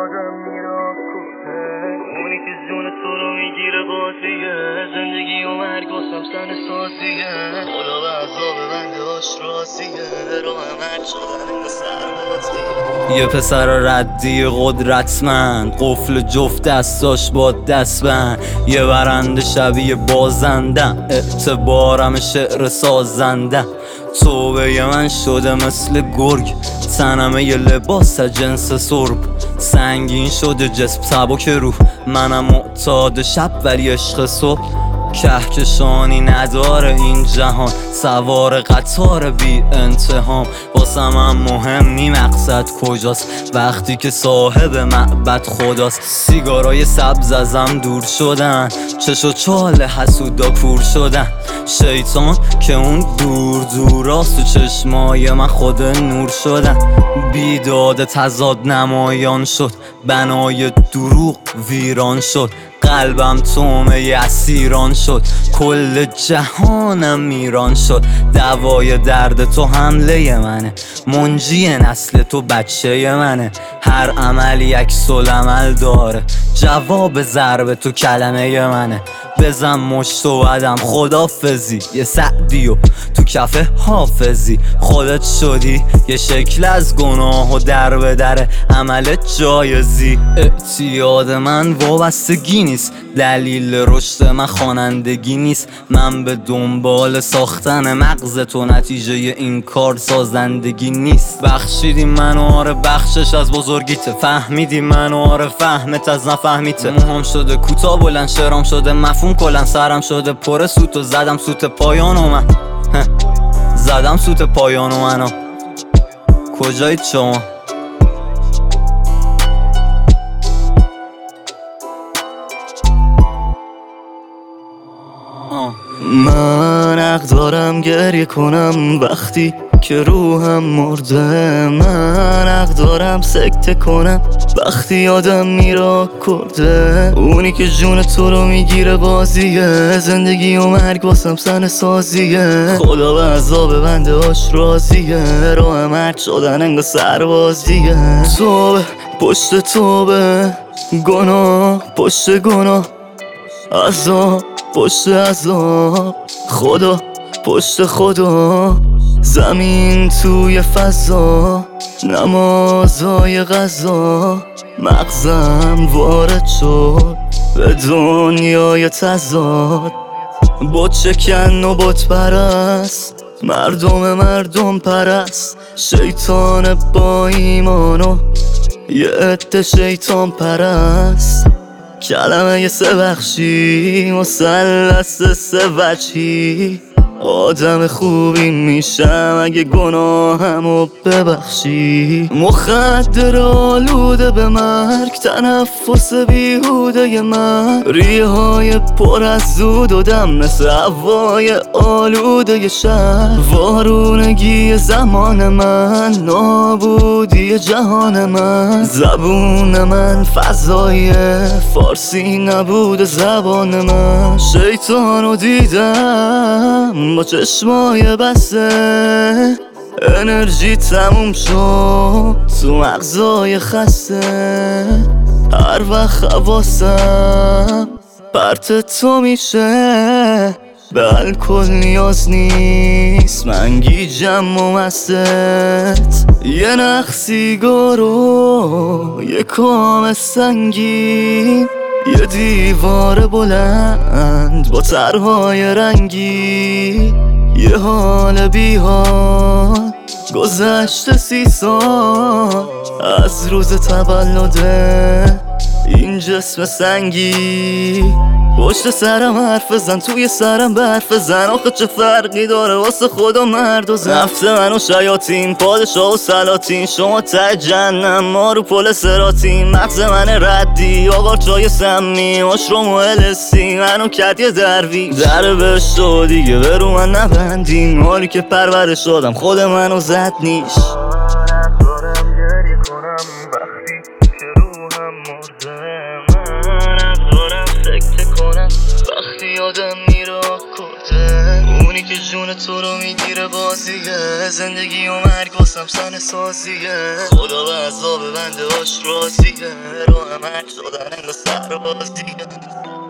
آدم میراکوته، اونی که جون تو رو میگیره بازیه، زندگی و مرگ واسم سن سازیه، خدا به عذاب بنده هاش راضیه، رو عمل شدن این سربازیه. یه پسر ردی قدرتمند، قفل جفت دستاش با دستبند، یه برنده شبیه بازندم، اعتبارم شعر سازندم. توبه من شده مثل گرگ، تنمه یه لباس جنس سرب، سنگین شده جسم سبک روح، منم معتاد شب ولی عشق صبح. کهکشانی نداره این جهان، سوار قطار بی انتهام، واسم هم مهم نی مقصد کجاست، وقتی که صاحب معبد خداست. سیگارای سبز ازم دور شدن، چش و چال حسودا کور شدن، شیطان که اون دور دوراست، تو چشمای من خود نور شدن. بیداد تضاد نمایان شد، بنای دروغ ویران شد، قلبم تومه اسیران شد، کل جهانم میران شد. دوای درد تو حمله منه، منجی نسل تو بچه منه، هر عمل عکس العمل داره، جواب ضرب تو کلمه منه. بزن مشت و بدم خدافزی، یه سعدیو تو کف حافظی، خودت شدی یه شکل از گناه و در به در عملت جایزی. اعتیاد من وابستگی نیست، دلیل رشد من خوانندگی نیست، من به دنبال ساختن مغز تو، نتیجه این کار سازندگی نیست. بخشیدی منو آره بخشش از بزرگیته، فهمیدی منو آره فهمت از نفهمیته. موهام شده کوتاه بلند، شعرام شده مفهوم کلن، سرم شده پر سوت و زدم سوت پایانو من زدم سوت پایانو منو. کجایید شما؟ من حق دارم گریه کنم وقتی که روحم مرده، من حق دارم سکته کنم وقتی یادم میرا کرده، اونی که جون تو رو میگیره بازیه، زندگی و مرگ واسم سن سازیه، خدا به عذاب بنده هاش راضیه، رو مرگ شدن انگار سربازیه. توبه پشت توبه، گناه پشت گناه، عذاب پشت عذاب، خدا پشت خدا، زمین توی فضا، نمازای غذا، مغزم وارد شد به دنیای تضاد، بت شکن و بت پرست، مردم پرست، شیطان با ایمانو یه عده شیطان پرست، کلمه یه سه بخشی، مثلث سه وجهی، آدم خوبی میشم اگه گناهمو ببخشی. مخدر آلوده به مرگ، تنفس بیهوده من، ریه های پر از دود و دم مثل هوای آلوده شهر، وارونگی زمان من، نابودی جهان من، زبون من فضای فارسی نبود زبان من، شیطانو دیدم با چشمای بسته، انرژی تموم شد تو مغزای خسته، هر وقت حواسم پرت تو میشه، به الکل نیاز نیست من گیجم و مستت، یه نخ سیگارو یه کام سنگین، یه دیوار بلند با طرحهای رنگی، یه حال بی حال گذشته 30 سال از روز تولده این جسم سنگی، پشت سرم حرف زن توی سرم برف زن، آخه چه فرقی داره واسه خدا مرد و زن، نفس من و شیاطین، پادشاه و سلاطین، شما ته جهنم ما رو پل سراتین، مغز من ردی آوار چای سمی، مشروم و السی منو کرد یه درویش، در بهشت و دیگه به رو من نبندین، حالی که پرورش شدم خود منو زد نیش. وقتی آدم میرا کرده، اونی که جون تو رو میگیره بازیه، زندگی و مرگ واسم سن سازیه، خدا به عذاب بنده هاش راضیه، راه مرگ شدن انگاه سربازیه.